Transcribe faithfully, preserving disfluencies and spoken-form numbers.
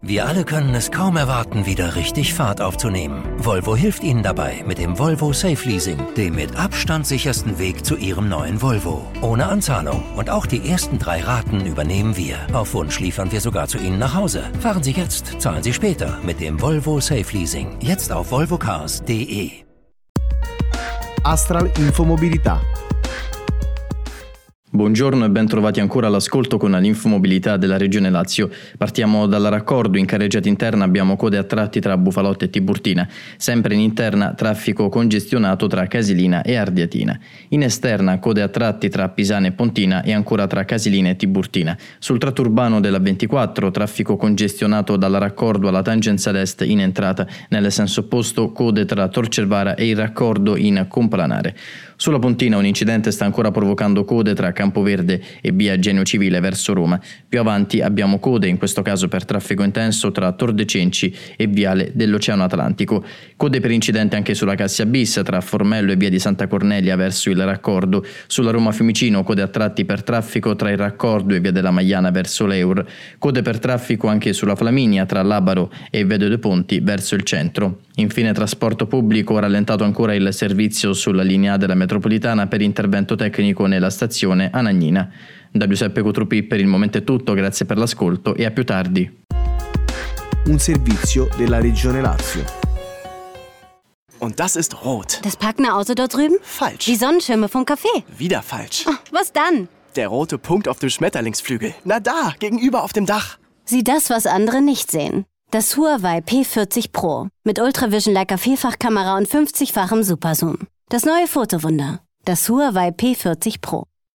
Wir alle können es kaum erwarten, wieder richtig Fahrt aufzunehmen. Volvo hilft Ihnen dabei mit dem Volvo Safe Leasing, dem mit Abstand sichersten Weg zu Ihrem neuen Volvo. Ohne Anzahlung und auch die ersten drei Raten übernehmen wir. Auf Wunsch liefern wir sogar zu Ihnen nach Hause. Fahren Sie jetzt, zahlen Sie später mit dem Volvo Safe Leasing. Jetzt auf volvocars punto de. Astral Infomobilità. Buongiorno e ben trovati ancora all'ascolto con l'Infomobilità della Regione Lazio. Partiamo dal raccordo. In carreggiata interna abbiamo code a tratti tra Bufalotte e Tiburtina. Sempre in interna traffico congestionato tra Casilina e Ardiatina. In esterna code a tratti tra Pisana e Pontina e ancora tra Casilina e Tiburtina. Sul tratto urbano della ventiquattro traffico congestionato dal raccordo alla tangenziale est in entrata. Nel senso opposto code tra Torcervara e il raccordo in Complanare. Sulla Pontina un incidente sta ancora provocando code tra Campoverde e via Genio Civile verso Roma. Più avanti abbiamo code, in questo caso per traffico intenso, tra Tor de Cenci e viale dell'Oceano Atlantico. Code per incidente anche sulla Cassia Bis tra Formello e via di Santa Cornelia verso il raccordo. Sulla Roma Fiumicino code a tratti per traffico tra il raccordo e via della Magliana verso l'Eur. Code per traffico anche sulla Flaminia tra Labaro e Vedo dei Ponti verso il centro. Infine trasporto pubblico, rallentato ancora il servizio sulla linea della metropolitana per intervento tecnico nella stazione Anagnina. Da Giuseppe Cotrupi per il momento è tutto, grazie per l'ascolto e a più tardi. Un servizio della Regione Lazio. Und das ist rot. Das parkende Auto dort drüben? Falsch. Die Sonnenschirme vom Café? Wieder falsch. Oh, was dann? Der rote Punkt auf dem Schmetterlingsflügel. Na da, gegenüber auf dem Dach. Sieh das, was andere nicht sehen. Das Huawei P vierzig Pro. Mit Ultravision Leica Vielfachkamera und fünfzigfachem Superzoom. Das neue Fotowunder. Das Huawei P vierzig Pro.